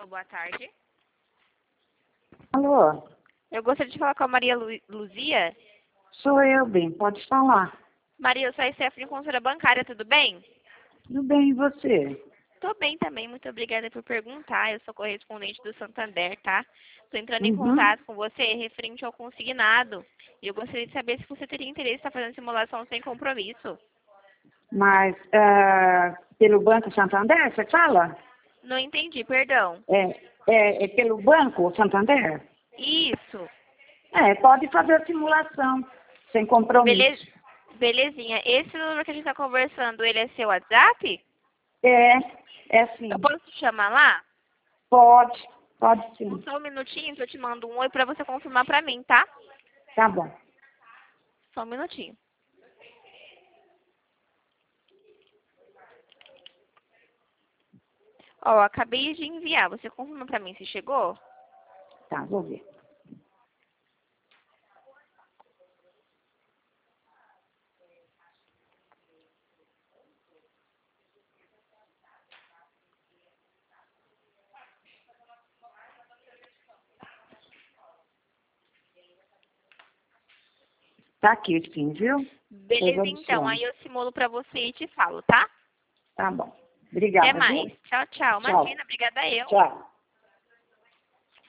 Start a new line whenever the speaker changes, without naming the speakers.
boa tarde.
Alô,
Eu gostaria de falar com a Maria Luzia.
sou eu, bem, pode falar.
Maria, eu sou a Stephanie, consultora bancária, tudo bem?
Tudo bem, e você?
Tô bem também, muito obrigada por perguntar. Eu sou correspondente do Santander, tá? Tô entrando em
Uhum.
contato com você referente ao consignado. E eu gostaria de saber se você teria interesse em estar fazendo simulação sem compromisso.
Mas pelo Banco Santander, você fala?
Não entendi, perdão.
É pelo Banco Santander?
Isso.
Pode fazer a simulação, sem compromisso.
Belezinha. Esse número que a gente tá conversando, ele é seu WhatsApp?
É sim.
Eu posso te chamar lá?
Pode sim.
Só um minutinho que eu te mando um oi pra você confirmar pra mim, tá?
Tá bom.
Só um minutinho. Ó, acabei de enviar. Você confirma pra mim se chegou?
Tá, vou ver. Tá aqui sim, viu?
Beleza,
Depois
então.
adicione.
Aí eu simulo pra você e te falo, tá?
Tá bom.
Até
Obrigada,
mais.
viu?
Tchau, tchau.
Tchau.
Imagina, obrigada eu.
Tchau.